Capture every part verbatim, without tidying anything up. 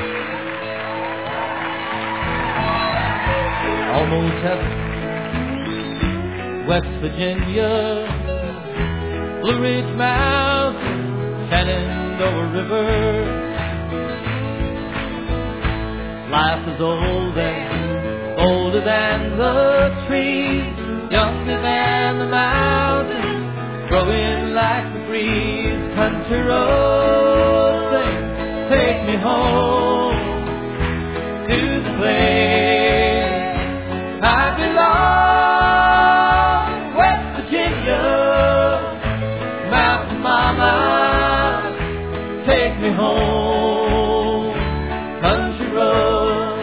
Almost heaven, West Virginia, Blue Ridge Mountain, Shenandoah River. Life is old and older than the trees, younger than the mountains, growing like the breeze. Country roads, they take me home to the place I belong. West Virginia, Mountain Mama, take me home. Country road,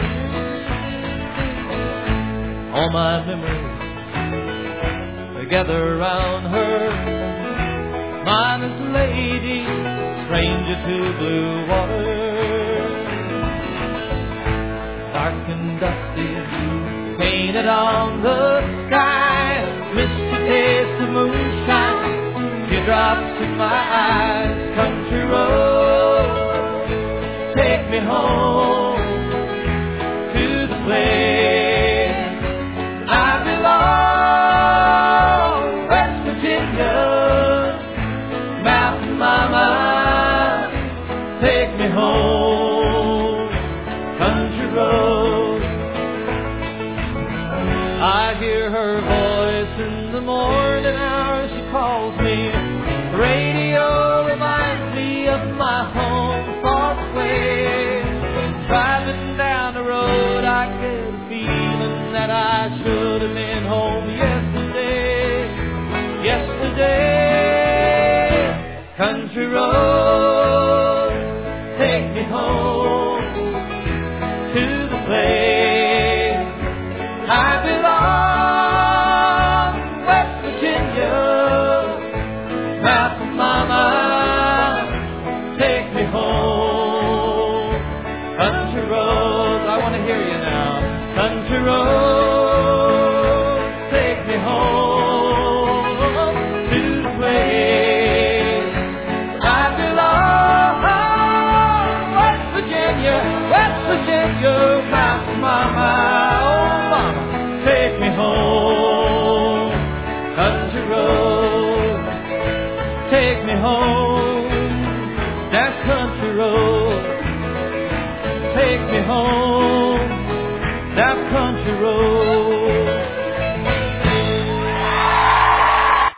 all my memories gather around her. Minus a lady, stranger to blue water. Dark and dusty, painted on the sky, misty taste of moonshine, teardrops in my eyes. Country road, take me home to the place I belong. West Virginia, Mountain Mama, take me home. Country road, I hear her voice in the morning hours. She calls me. The radio reminds me of my home far away. Driving down the road, I get a feeling that I should have been home yesterday. Yesterday, country road, take me home.